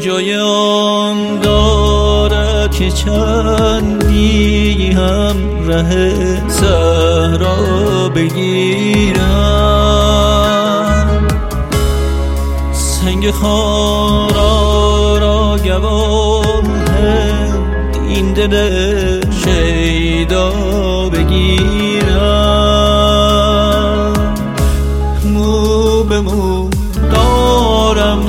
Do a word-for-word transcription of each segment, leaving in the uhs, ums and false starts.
جای آن دارد که چندی هم ره صحرا بگیرم. سنگ خارا را گواه این دل شیدا بگیرم. مو به مو دارم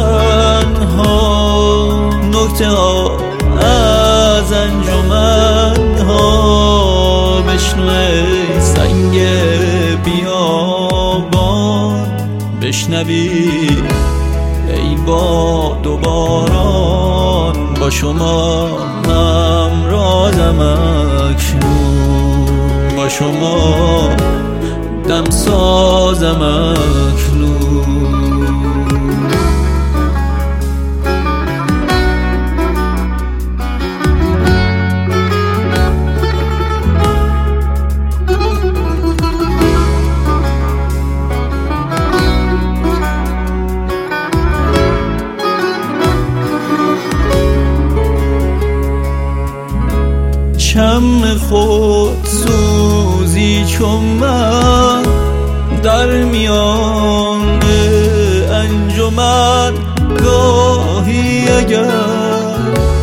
سخنها، نکته ها از انجمنها. بشنو ای سنگ بیابان، بشنوی ای باد و باران. با شما همرازم اکنون، با شما دم سازم اکنون. شمع خود سوزی چون من در میان انجمن. گاهی اگر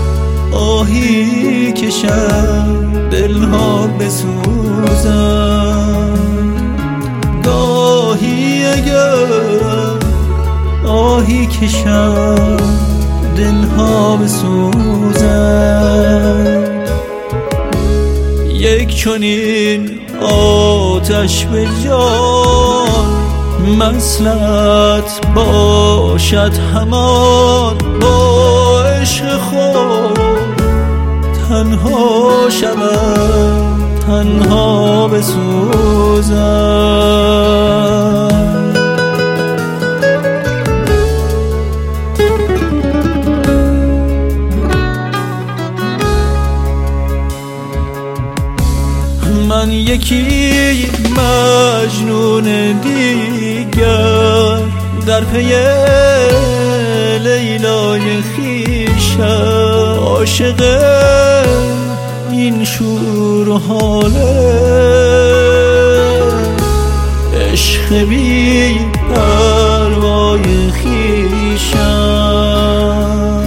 آهی کشم دلها بسوزم، گاهی اگر آهی کشم دلها بسوزم. یک چنین آتش به جان مصلحت باشد همان. با عشق خود تنها شوم، تنها بسوزم. من یکی مجنون دیگر در پی لیلای خویشم. عاشق این شور و حاله عشق بی پروای خویشم.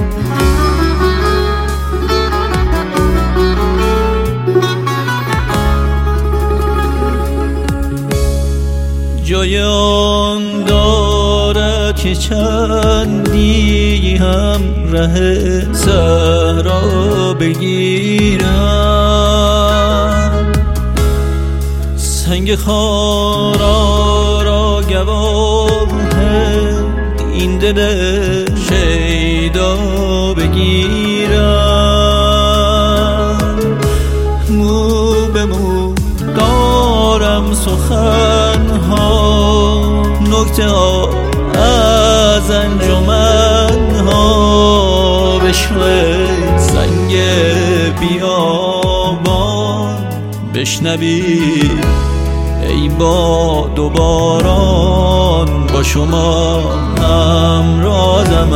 جای آن دارد که چندی هم ره صحرا بگیرم. سنگ خارا را گواه این دل شیدا بگیرم. مو به مو دارم سخنها، نکته ها از انجمنها. بشنو ای سنگ بیابان، بشنوی ای باد و باران. با شما همرازم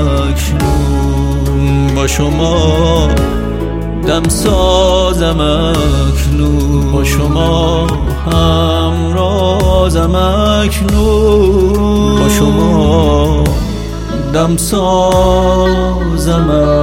اکنون، با شما دم سازم اکنون. با شما همرازم اکنون، با شما دم سازم اکنون.